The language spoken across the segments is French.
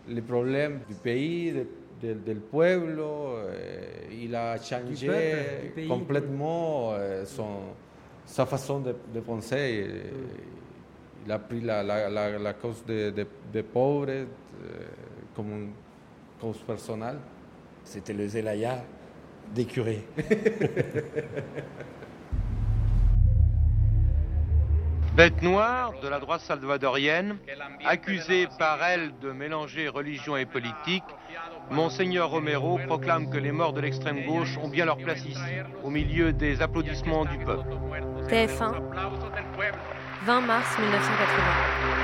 les problèmes du pays, del pueblo. Il a changé complètement sa façon de penser. Il a pris la cause des pauvres comme une cause personnelle. C'était le Zelaya des curés. Bête noire de la droite salvadorienne, accusée par elle de mélanger religion et politique, Monseigneur Romero proclame que les morts de l'extrême gauche ont bien leur place ici, au milieu des applaudissements du peuple. TF1, 20 mars 1980.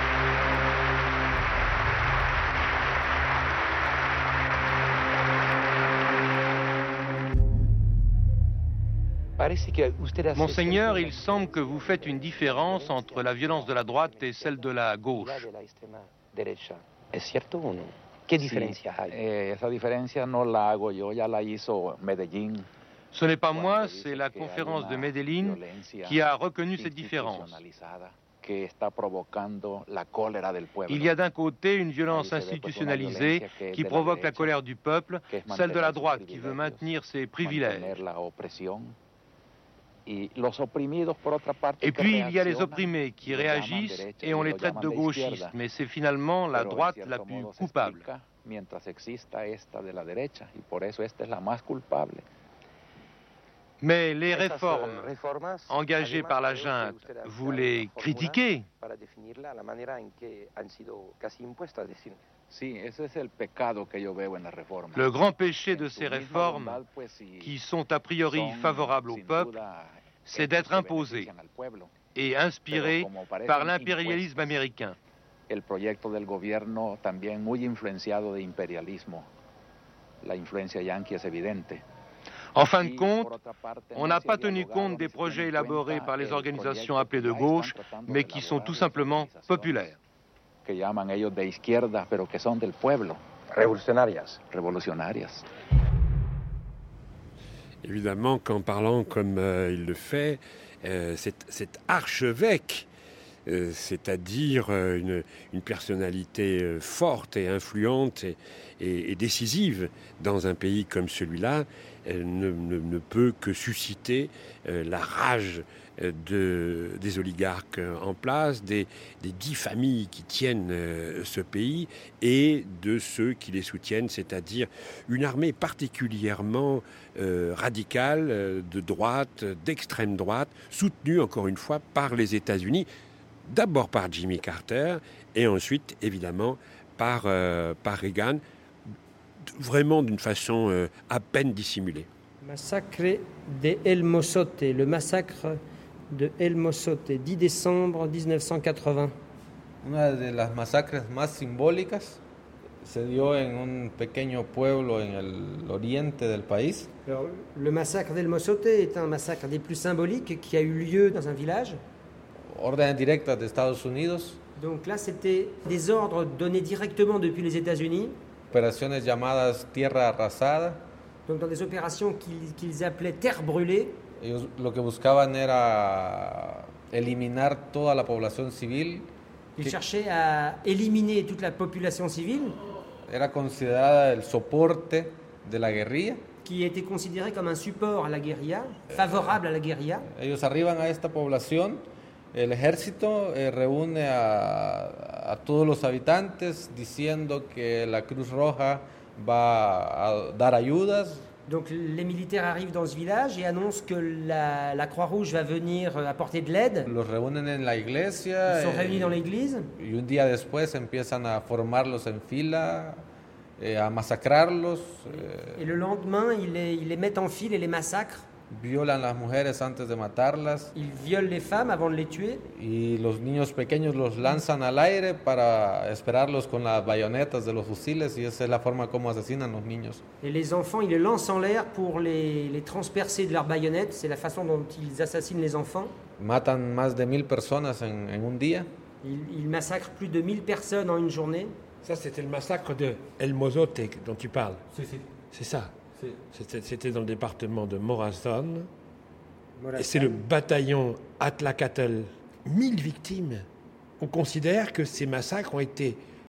Monseigneur, il semble que vous faites une différence entre la violence de la droite et celle de la gauche. ¿Qué diferencia hay? Esa diferencia no la hago yo, ya la hizo Medellín. Ce n'est pas moi, c'est la conférence de Medellín qui a reconnu cette différence. Il y a d'un côté une violence institutionnalisée qui provoque la colère du peuple, celle de la droite qui veut maintenir ses privilèges. Et puis il y a les opprimés qui réagissent et on les traite de gauchistes, mais c'est finalement la droite la plus coupable. Mais les réformes engagées par la junte, vous les critiquez. Le grand péché de ces réformes, qui sont a priori favorables au peuple, c'est d'être imposées et inspirées par l'impérialisme américain. El proyecto del gobierno también muy influenciado de imperialismo. La influencia yanqui es evidente. En fin de compte, on n'a pas tenu compte des projets élaborés par les organisations appelées de gauche, mais qui sont tout simplement populaires. Que llaman ellos de izquierda, pero que son del pueblo. Revolucionarias. Revolucionarias. Évidemment qu'en parlant comme il le fait, cet archevêque, c'est-à-dire une personnalité forte et influente et décisive dans un pays comme celui-là, ne peut que susciter la rage des oligarques en place, des 10 familles qui tiennent ce pays et de ceux qui les soutiennent, c'est-à-dire une armée particulièrement radicale, de droite, d'extrême droite, soutenue encore une fois par les États-Unis, d'abord par Jimmy Carter et ensuite évidemment par Reagan, vraiment d'une façon à peine dissimulée. Massacre de El Mozote, le massacre de El Mozote, 10 décembre 1980. Una de las masacres más simbólicas se dio en un pequeño pueblo en el oriente del país. Alors, le massacre d'El Mozote est un massacre des plus symboliques qui a eu lieu dans un village. Órdenes directas de Estados Unidos. Donc là, c'était des ordres donnés directement depuis les États-Unis. Operaciones llamadas Tierra Arrasada. Donc dans des opérations qu'ils appelaient terre brûlée. Ellos lo que buscaban era eliminar toda la población civil. Ils cherchaient à éliminer toute la population civile. Era considerada el soporte de la guerrilla. Qui était considéré comme un support à la guérilla, favorable à la guérilla. Ellos arriban a esta población. El ejército reúne a todos los habitantes diciendo que la Cruz Roja va a dar ayudas. Donc les militaires arrivent dans ce village et annoncent que la Croix-Rouge va venir apporter de l'aide. Los reúnen en la iglesia. Ils sont réunis dans l'église. Y un día después empiezan a formarlos en fila, a masacrarlos. Et le lendemain, ils les mettent en file et les massacrent. Violan las mujeres antes de matarlas. Ils violent les femmes avant de les tuer. Y los niños pequeños los lanzan al aire para esperarlos con las bayonetas de los fusiles y esa es la forma como asesinan los niños. Et les enfants, ils les lancent en l'air pour les transpercer de leurs baïonnettes. C'est la façon dont ils assassinent les enfants. Matan más de 1000 personas en un día. Ils massacrent plus de 1000 personnes en une journée. Ça, c'était le massacre de El Mozote dont tu parles. Si. C'est ça. C'était dans le département de Morazán. Et c'est le bataillon Atlacatl. 1000 victimes. On considère que ces massacres ont été